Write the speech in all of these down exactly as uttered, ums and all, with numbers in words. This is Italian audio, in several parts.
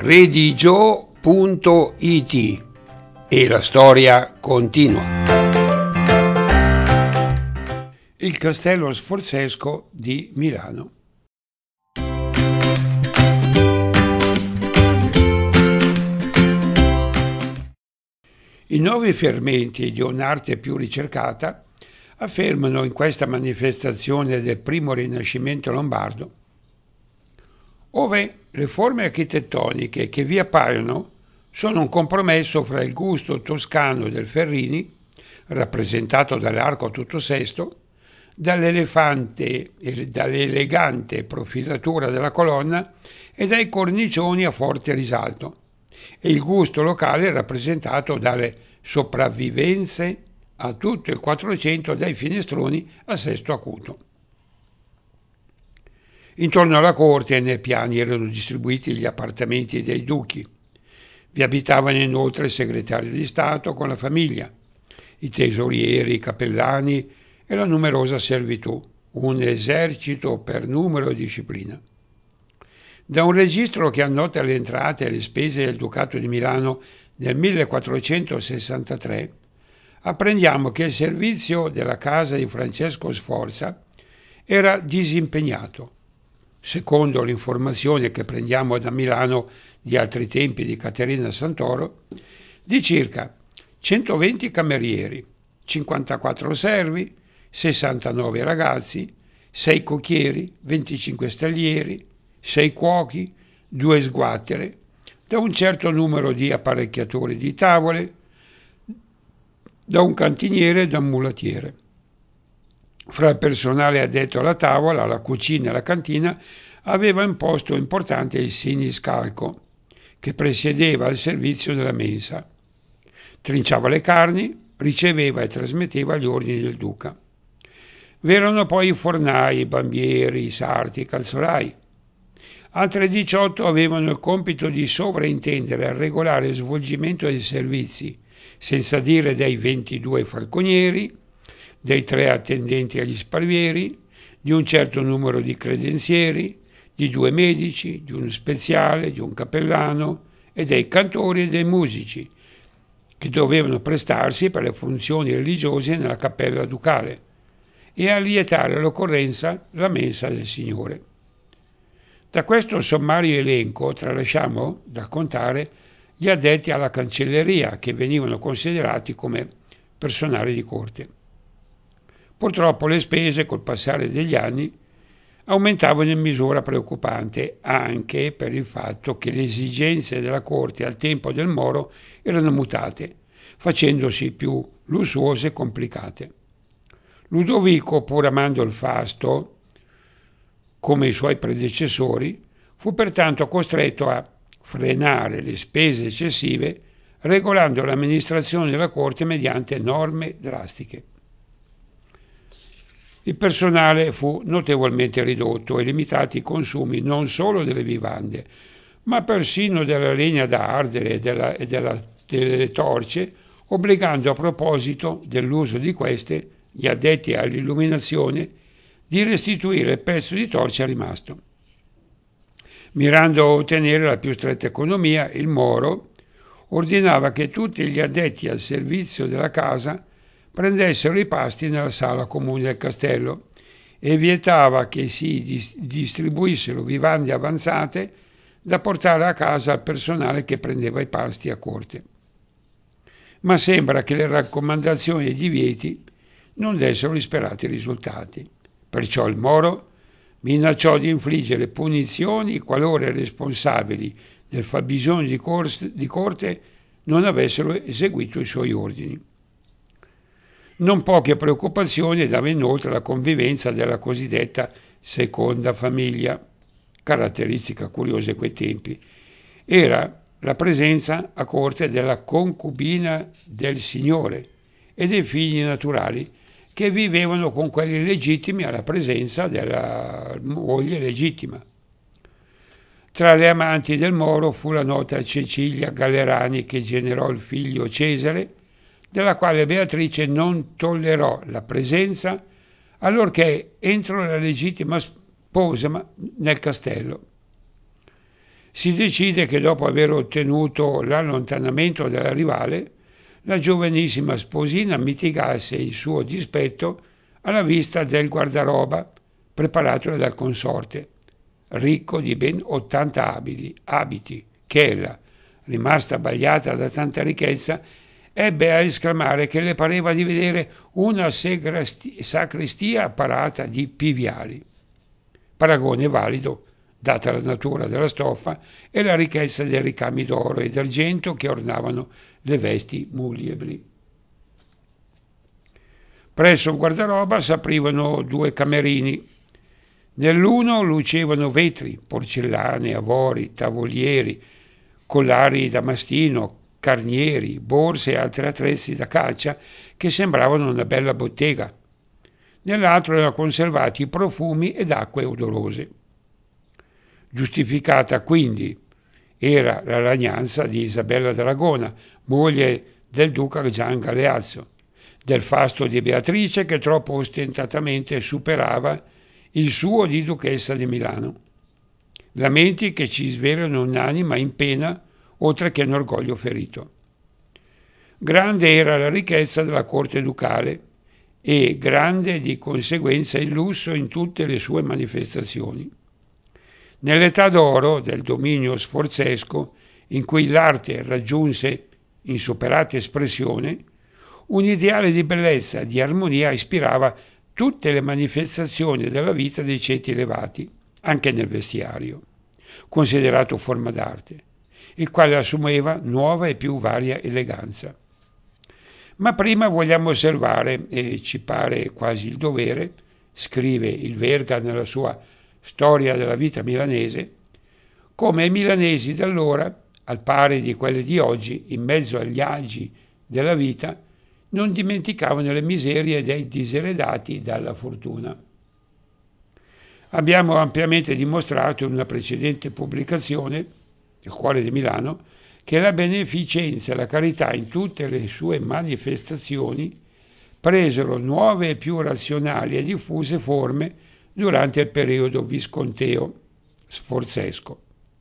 redigio punto it e la storia continua. Il Castello Sforzesco di Milano. I nuovi fermenti di un'arte più ricercata affermano in questa manifestazione del primo Rinascimento lombardo, ove le forme architettoniche che vi appaiono sono un compromesso fra il gusto toscano del Ferrini, rappresentato dall'arco a tutto sesto, dall'elefante e dall'elegante profilatura della colonna e dai cornicioni a forte risalto, e il gusto locale rappresentato dalle sopravvivenze a tutto il Quattrocento dai finestroni a sesto acuto. Intorno alla corte e nei piani erano distribuiti gli appartamenti dei duchi. Vi abitavano inoltre il segretario di Stato con la famiglia, i tesorieri, i cappellani e la numerosa servitù, un esercito per numero e disciplina. Da un registro che annota le entrate e le spese del Ducato di Milano nel millequattrocentosessantatré, apprendiamo che il servizio della casa di Francesco Sforza era disimpegnato, secondo l'informazione che prendiamo da Milano di altri tempi di Caterina Santoro, di circa centoventi camerieri, cinquantaquattro servi, sessantanove ragazzi, sei cocchieri, venticinque stallieri, sei cuochi, due sguattere, da un certo numero di apparecchiatori di tavole, da un cantiniere e da un mulattiere. Fra il personale addetto alla tavola, alla cucina e alla cantina aveva imposto importante il siniscalco, che presiedeva il servizio della mensa. Trinciava le carni, riceveva e trasmetteva gli ordini del duca. V'erano poi i fornai, i bambieri, i sarti, i calzolai. Altre diciotto avevano il compito di sovraintendere al regolare svolgimento dei servizi, senza dire dei ventidue falconieri, dei tre attendenti agli spalvieri, di un certo numero di credenzieri, di due medici, di uno speziale, di un cappellano e dei cantori e dei musici, che dovevano prestarsi per le funzioni religiose nella cappella ducale e allietare all'occorrenza la mensa del Signore. Da questo sommario elenco tralasciamo da contare gli addetti alla cancelleria, che venivano considerati come personale di corte. Purtroppo le spese, col passare degli anni, aumentavano in misura preoccupante, anche per il fatto che le esigenze della corte al tempo del Moro erano mutate, facendosi più lussuose e complicate. Ludovico, pur amando il fasto, come i suoi predecessori, fu pertanto costretto a frenare le spese eccessive, regolando l'amministrazione della corte mediante norme drastiche. Il personale fu notevolmente ridotto e limitati i consumi non solo delle vivande, ma persino della legna da ardere e, della, e della, delle torce, obbligando a proposito dell'uso di queste gli addetti all'illuminazione di restituire il pezzo di torcia rimasto. Mirando a ottenere la più stretta economia, il Moro ordinava che tutti gli addetti al servizio della casa prendessero i pasti nella sala comune del castello e vietava che si dis- distribuissero vivande avanzate da portare a casa al personale che prendeva i pasti a corte. Ma sembra che le raccomandazioni e i divieti non dessero gli sperati risultati. Perciò il Moro minacciò di infliggere punizioni qualora i responsabili del fabbisogno di, cor- di corte non avessero eseguito i suoi ordini. Non poche preoccupazioni dava inoltre la convivenza della cosiddetta seconda famiglia, caratteristica curiosa di quei tempi. Era la presenza a corte della concubina del signore e dei figli naturali, che vivevano con quelli legittimi alla presenza della moglie legittima. Tra le amanti del Moro fu la nota Cecilia Gallerani, che generò il figlio Cesare, della quale Beatrice non tollerò la presenza allorché entrò la legittima sposa nel castello. Si decide che dopo aver ottenuto l'allontanamento della rivale, la giovanissima sposina mitigasse il suo dispetto alla vista del guardaroba preparato dal consorte, ricco di ben ottanta abiti, abiti che ella, rimasta abbagliata da tanta ricchezza, ebbe a esclamare che le pareva di vedere una sacrestia parata di piviali. Paragone valido, data la natura della stoffa e la ricchezza dei ricami d'oro e d'argento che ornavano le vesti muliebri. Presso il guardaroba s'aprivano due camerini. Nell'uno lucevano vetri, porcellane, avori, tavolieri, collari da mastino, carnieri, borse e altri attrezzi da caccia che sembravano una bella bottega. Nell'altro erano conservati profumi ed acque odorose. Giustificata quindi era la lagnanza di Isabella d'Aragona, moglie del duca Gian Galeazzo, del fasto di Beatrice che troppo ostentatamente superava il suo di duchessa di Milano. Lamenti che ci svelano un'anima in pena oltre che un orgoglio ferito. Grande era la ricchezza della corte ducale e grande di conseguenza il lusso in tutte le sue manifestazioni. Nell'età d'oro del dominio sforzesco, in cui l'arte raggiunse insuperata espressione, un ideale di bellezza e di armonia ispirava tutte le manifestazioni della vita dei ceti elevati, anche nel vestiario, considerato forma d'arte, il quale assumeva nuova e più varia eleganza. Ma prima vogliamo osservare, e ci pare quasi il dovere, scrive il Verga nella sua Storia della vita milanese, come i milanesi d'allora, al pari di quelli di oggi, in mezzo agli agi della vita, non dimenticavano le miserie dei diseredati dalla fortuna. Abbiamo ampiamente dimostrato in una precedente pubblicazione, Il cuore di Milano, che la beneficenza e la carità in tutte le sue manifestazioni presero nuove e più razionali e diffuse forme durante il periodo visconteo sforzesco.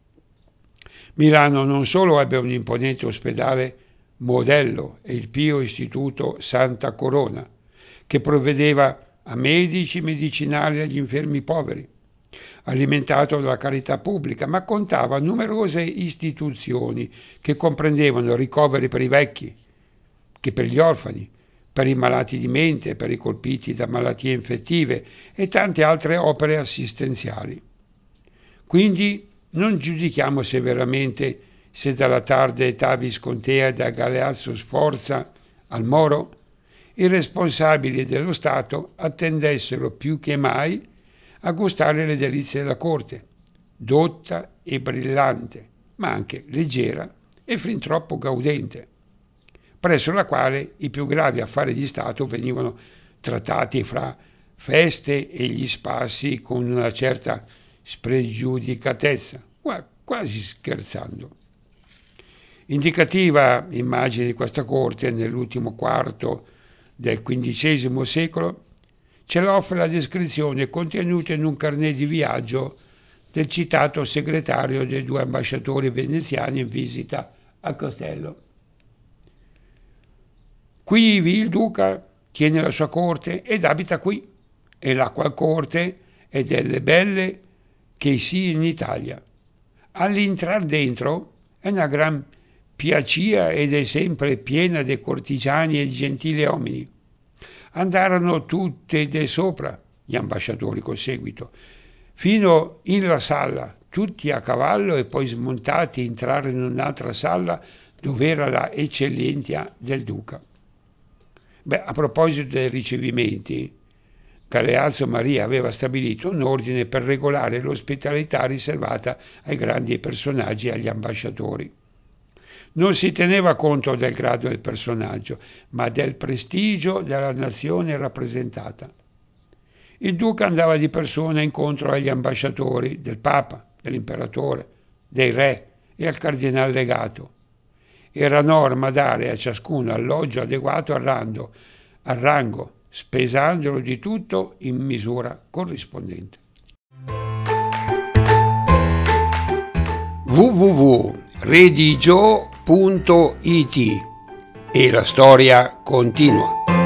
Milano non solo ebbe un imponente ospedale modello e il pio istituto Santa Corona, che provvedeva a medici medicinali agli infermi poveri, alimentato dalla carità pubblica, ma contava numerose istituzioni che comprendevano ricoveri per i vecchi, che per gli orfani, per i malati di mente, per i colpiti da malattie infettive e tante altre opere assistenziali. Quindi non giudichiamo severamente se dalla tarda età viscontea da Galeazzo Sforza al Moro i responsabili dello Stato attendessero più che mai a gustare le delizie della corte, dotta e brillante, ma anche leggera e fin troppo gaudente, presso la quale i più gravi affari di Stato venivano trattati fra feste e gli spassi con una certa spregiudicatezza, quasi scherzando. Indicativa immagine di questa corte nell'ultimo quarto del quindicesimo secolo ce l'offre la descrizione contenuta in un carnet di viaggio del citato segretario dei due ambasciatori veneziani in visita al castello. Qui ivi il duca tiene la sua corte ed abita qui, e la qual corte è delle belle che sì in Italia. All'intrar dentro è una gran piacia ed è sempre piena de cortigiani e gentili uomini. Andarono tutte de sopra, gli ambasciatori col seguito, fino in la sala, tutti a cavallo e poi smontati entrarono in un'altra sala dove era la eccellenza del duca. Beh, a proposito dei ricevimenti, Galeazzo Maria aveva stabilito un ordine per regolare l'ospitalità riservata ai grandi personaggi e agli ambasciatori. Non si teneva conto del grado del personaggio, ma del prestigio della nazione rappresentata. Il duca andava di persona incontro agli ambasciatori del Papa, dell'imperatore, dei re e al cardinal legato. Era norma dare a ciascuno alloggio adeguato al rango, al rango, spesandolo di tutto in misura corrispondente. w w w punto redigio punto it e la storia continua.